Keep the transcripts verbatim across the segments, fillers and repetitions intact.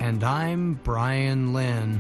And I'm Brian Lynn.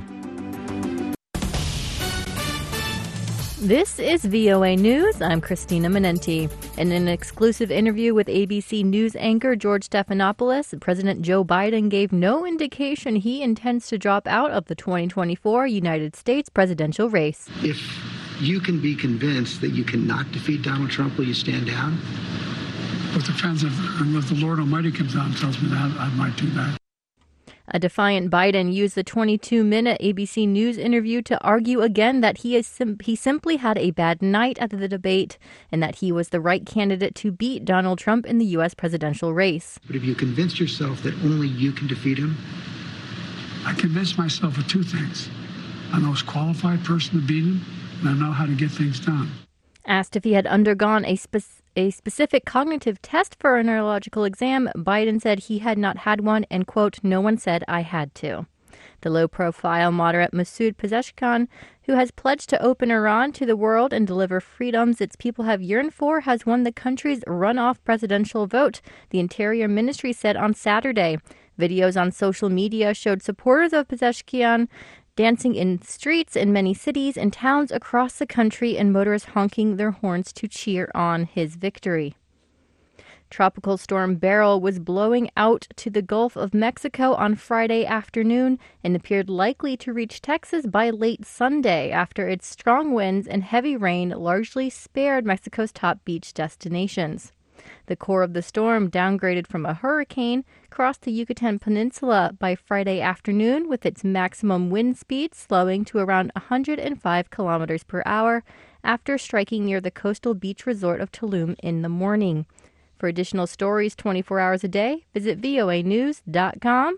This is V O A News. I'm Christina Menenti. In an exclusive interview with A B C News anchor George Stephanopoulos, President Joe Biden gave no indication he intends to drop out of the twenty twenty-four United States presidential race. If you can be convinced that you cannot defeat Donald Trump, will you stand down? It depends if, if the Lord Almighty comes out and tells me that, I might do that. A defiant Biden used the twenty-two minute A B C News interview to argue again that he is sim- he simply had a bad night at the debate and that he was the right candidate to beat Donald Trump in the U S presidential race. But if you convinced yourself that only you can defeat him? I convinced myself of two things. I'm the most qualified person to beat him, and I know how to get things done. Asked if he had undergone a specific A specific cognitive test for a neurological exam, Biden said he had not had one and, quote, no one said I had to. The low-profile moderate Masoud Pezeshkian, who has pledged to open Iran to the world and deliver freedoms its people have yearned for, has won the country's runoff presidential vote, the Interior Ministry said on Saturday. Videos on social media showed supporters of Pezeshkian dancing in streets in many cities and towns across the country and motorists honking their horns to cheer on his victory. Tropical storm Beryl was blowing out to the Gulf of Mexico on Friday afternoon and appeared likely to reach Texas by late Sunday after its strong winds and heavy rain largely spared Mexico's top beach destinations. The core of the storm, downgraded from a hurricane, crossed the Yucatan Peninsula by Friday afternoon with its maximum wind speed slowing to around one hundred five kilometers per hour after striking near the coastal beach resort of Tulum in the morning. For additional stories twenty-four hours a day, visit V O A news dot com.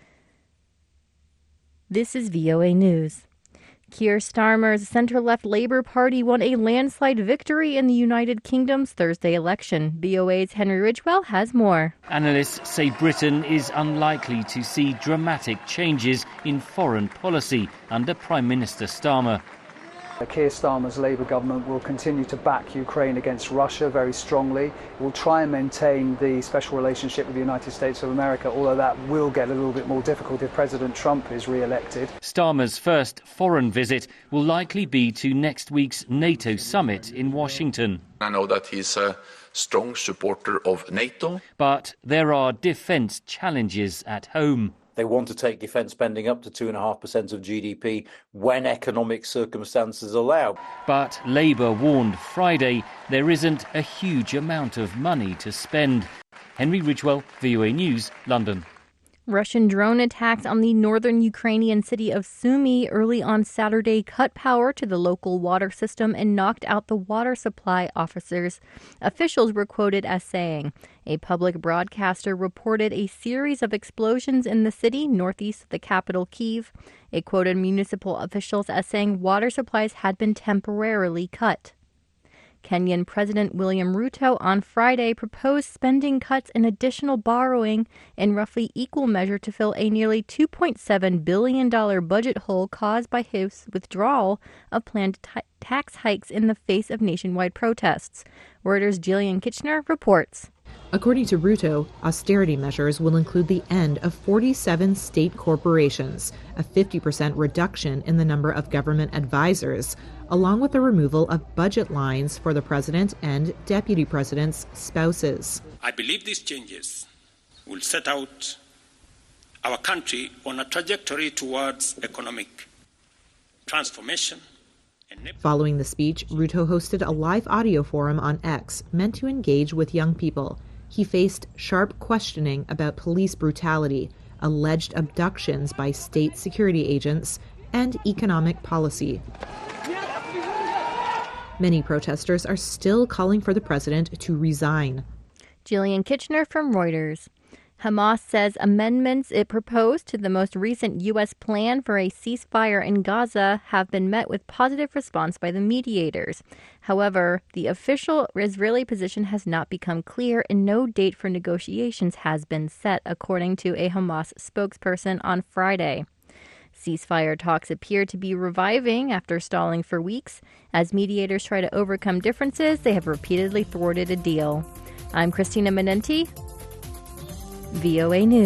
This is V O A News. Keir Starmer's centre-left Labour Party won a landslide victory in the United Kingdom's Thursday election. V O A's Henry Ridgwell has more. Analysts say Britain is unlikely to see dramatic changes in foreign policy under Prime Minister Starmer. Keir Starmer's Labour government will continue to back Ukraine against Russia very strongly. It will try and maintain the special relationship with the United States of America, although that will get a little bit more difficult if President Trump is re-elected. Starmer's first foreign visit will likely be to next week's NATO summit in Washington. I know that he's a strong supporter of NATO. But there are defence challenges at home. They want to take defence spending up to two point five percent of G D P when economic circumstances allow. But Labour warned Friday there isn't a huge amount of money to spend. Henry Ridgwell, V O A News, London. Russian drone attacks on the northern Ukrainian city of Sumy early on Saturday cut power to the local water system and knocked out the water supply officers. Officials were quoted as saying. A public broadcaster reported a series of explosions in the city northeast of the capital, Kyiv. It quoted municipal officials as saying water supplies had been temporarily cut. Kenyan President William Ruto on Friday proposed spending cuts and additional borrowing in roughly equal measure to fill a nearly two point seven billion dollars budget hole caused by his withdrawal of planned t- tax hikes in the face of nationwide protests. Reuters' Jillian Kitchener reports. According to Ruto, austerity measures will include the end of forty-seven state corporations, a fifty percent reduction in the number of government advisors, along with the removal of budget lines for the president and deputy president's spouses. I believe these changes will set out our country on a trajectory towards economic transformation. Following the speech, Ruto hosted a live audio forum on X meant to engage with young people. He faced sharp questioning about police brutality, alleged abductions by state security agents, and economic policy. Many protesters are still calling for the president to resign. Jillian Kitchener from Reuters. Hamas says amendments it proposed to the most recent U S plan for a ceasefire in Gaza have been met with positive response by the mediators. However, the official Israeli position has not become clear and no date for negotiations has been set, according to a Hamas spokesperson on Friday. Ceasefire talks appear to be reviving after stalling for weeks. As mediators try to overcome differences, they have repeatedly thwarted a deal. I'm Christina Menenti, V O A News.